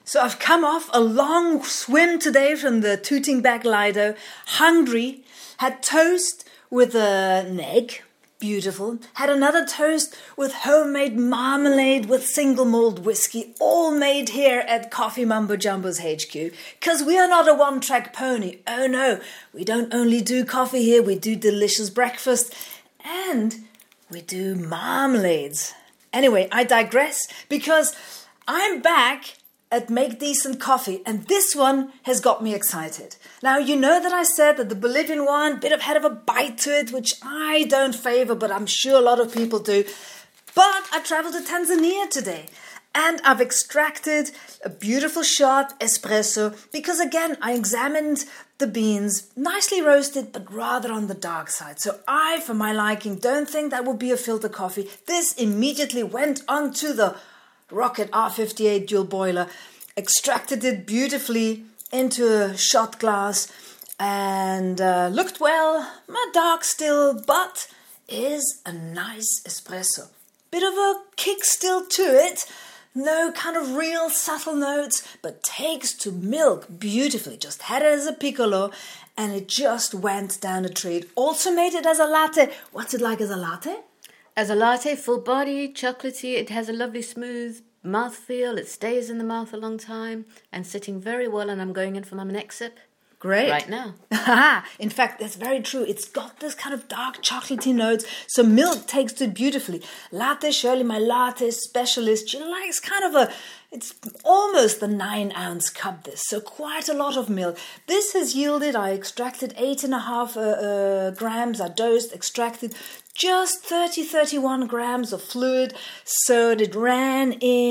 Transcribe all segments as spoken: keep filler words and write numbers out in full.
So I've come off a long swim today from the Tooting Bec Lido, hungry, had toast with an egg, beautiful, had another toast with homemade marmalade with single malt whiskey, all made here at Coffee Mumbo Jumbo's H Q, because we are not a one-track pony. Oh no, we don't only do coffee here, we do delicious breakfast and we do marmalades. Anyway, I digress because I'm back at Make Decent Coffee, and this one has got me excited. Now, you know that I said that the Bolivian one, bit of had of a bite to it, which I don't favor, but I'm sure a lot of people do. But I traveled to Tanzania today, and I've extracted a beautiful shot espresso, because again, I examined the beans, nicely roasted, but rather on the dark side. So I, for my liking, don't think that would be a filter coffee. This immediately went onto the Rocket R fifty-eight dual boiler, extracted it beautifully into a shot glass, and uh, looked well, my dark still, but is a nice espresso. Bit of a kick still to it, no kind of real subtle notes, but takes to milk beautifully. Just had it as a piccolo, and it just went down a treat. Also made it as a latte. What's it like as a latte? As a latte, full body, chocolatey, it has a lovely smooth mouthfeel, it stays in the mouth a long time, and sitting very well, and I'm going in for my next sip. Great. Right now. In fact, that's very true. It's got this kind of dark chocolatey notes, so milk takes to it beautifully. Latte Shirley, my latte specialist, she likes kind of a, it's almost the nine ounce cup this, so quite a lot of milk. This has yielded, I extracted eight and a half uh, uh, grams, I dosed, extracted just thirty, thirty-one grams of fluid, so it ran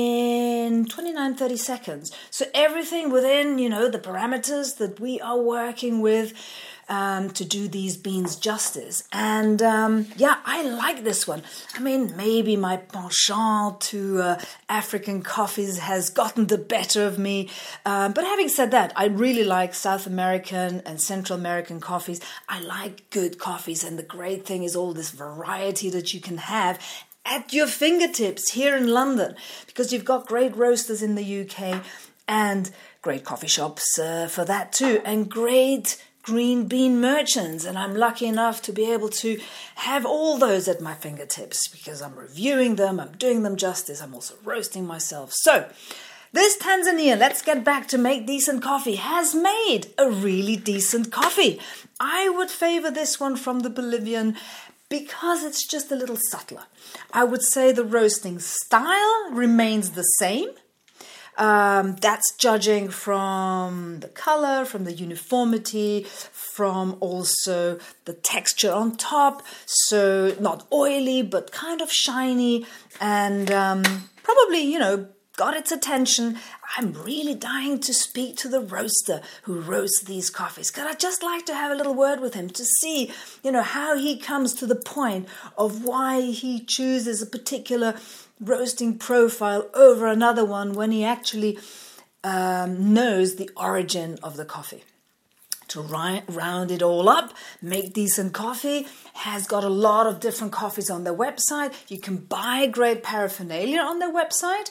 in twenty-nine, thirty seconds. So everything within, you know, the parameters that we are working with um, to do these beans justice. And um, yeah, I like this one. I mean, maybe my penchant to uh, African coffees has gotten the better of me. Um, but having said that, I really like South American and Central American coffees. I like good coffees, and the great thing is all this variety that you can have at your fingertips here in London, because you've got great roasters in the U K and great coffee shops uh, for that too, and great green bean merchants, and I'm lucky enough to be able to have all those at my fingertips because I'm reviewing them, I'm doing them justice, I'm also roasting myself. So this Tanzania, let's get back to Make Decent Coffee, has made a really decent coffee. I would favor this one from the Bolivian because it's just a little subtler. I would say the roasting style remains the same. Um, that's judging from the color, from the uniformity, from also the texture on top. So not oily, but kind of shiny, and um, probably, you know, got its attention. I'm really dying to speak to the roaster who roasts these coffees, because I'd just like to have a little word with him to see, you know, how he comes to the point of why he chooses a particular roasting profile over another one when he actually um, knows the origin of the coffee. To ri- round it all up, Make Decent Coffee has got a lot of different coffees on their website. You can buy great paraphernalia on their website,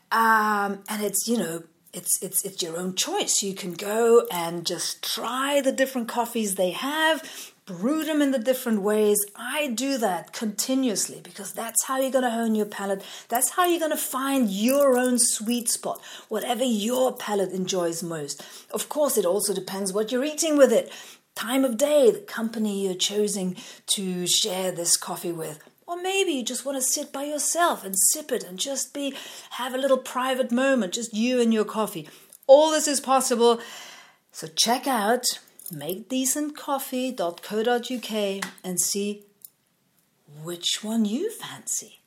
um, and it's, you know, it's it's it's your own choice. You can go and just try the different coffees they have, brew them in the different ways. I do that continuously because that's how you're going to hone your palate. That's how you're going to find your own sweet spot, whatever your palate enjoys most. Of course, it also depends what you're eating with it. Time of day, the company you're choosing to share this coffee with. Or maybe you just want to sit by yourself and sip it and just be have a little private moment, just you and your coffee. All this is possible. So check out make decent coffee dot co dot uk and see which one you fancy.